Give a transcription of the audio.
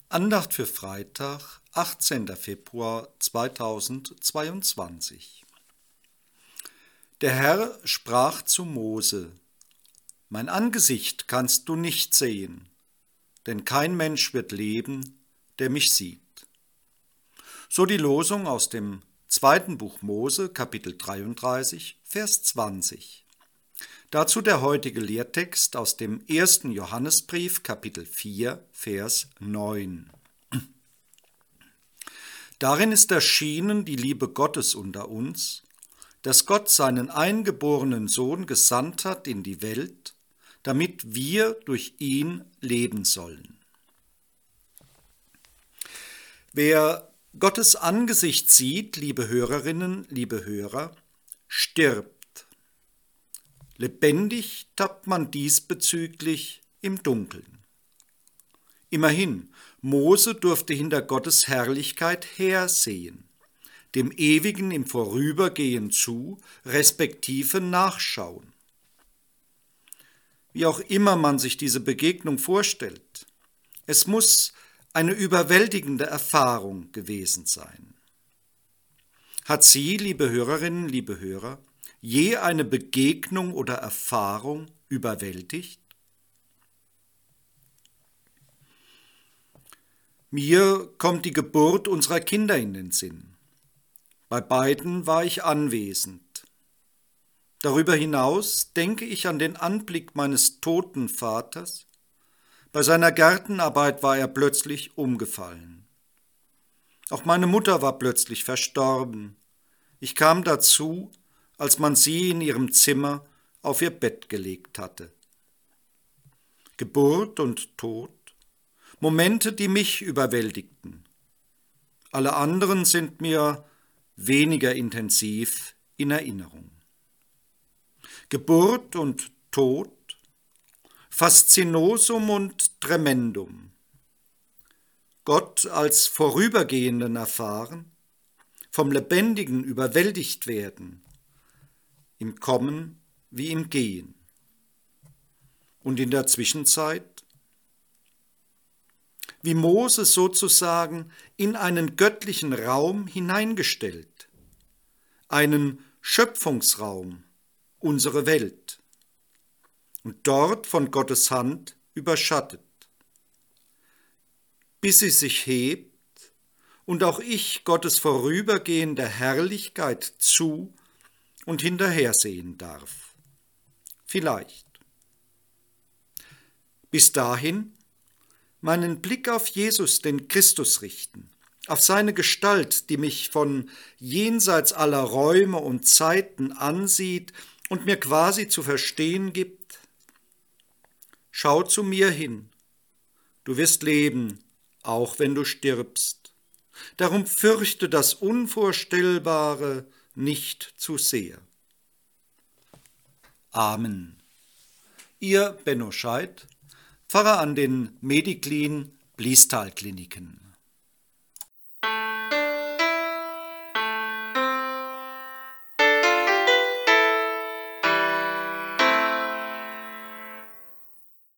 Andacht für Freitag, 18. Februar 2022. Der Herr sprach zu Mose: Mein Angesicht kannst du nicht sehen, denn kein Mensch wird leben, der mich sieht. So die Losung aus dem 2. Buch Mose, Kapitel 33, Vers 20. Dazu der heutige Lehrtext aus dem 1. Johannesbrief, Kapitel 4, Vers 9. Darin ist erschienen die Liebe Gottes unter uns, dass Gott seinen eingeborenen Sohn gesandt hat in die Welt, damit wir durch ihn leben sollen. Wer Gottes Angesicht sieht, liebe Hörerinnen, liebe Hörer, stirbt. Lebendig tappt man diesbezüglich im Dunkeln. Immerhin, Mose durfte hinter Gottes Herrlichkeit hersehen, dem Ewigen im Vorübergehen zu, respektive nachschauen. Wie auch immer man sich diese Begegnung vorstellt, es muss eine überwältigende Erfahrung gewesen sein. Hat sie, liebe Hörerinnen, liebe Hörer, je eine Begegnung oder Erfahrung überwältigt? Mir kommt die Geburt unserer Kinder in den Sinn. Bei beiden war ich anwesend. Darüber hinaus denke ich an den Anblick meines toten Vaters. Bei seiner Gartenarbeit war er plötzlich umgefallen. Auch meine Mutter war plötzlich verstorben. Ich kam dazu, als man sie in ihrem Zimmer auf ihr Bett gelegt hatte. Geburt und Tod, Momente, die mich überwältigten. Alle anderen sind mir weniger intensiv in Erinnerung. Geburt und Tod, Faszinosum und Tremendum. Gott als Vorübergehenden erfahren, vom Lebendigen überwältigt werden, im Kommen wie im Gehen. Und in der Zwischenzeit, wie Mose sozusagen in einen göttlichen Raum hineingestellt, einen Schöpfungsraum, unsere Welt, und dort von Gottes Hand überschattet, bis sie sich hebt und auch ich Gottes vorübergehender Herrlichkeit zu und hinterhersehen darf. Vielleicht. Bis dahin meinen Blick auf Jesus, den Christus, richten, auf seine Gestalt, die mich von jenseits aller Räume und Zeiten ansieht und mir quasi zu verstehen gibt: Schau zu mir hin, du wirst leben, auch wenn du stirbst. Darum fürchte das Unvorstellbare nicht zu sehr. Amen. Ihr Benno Scheidt, Pfarrer an den Mediklin Bliestal-Kliniken.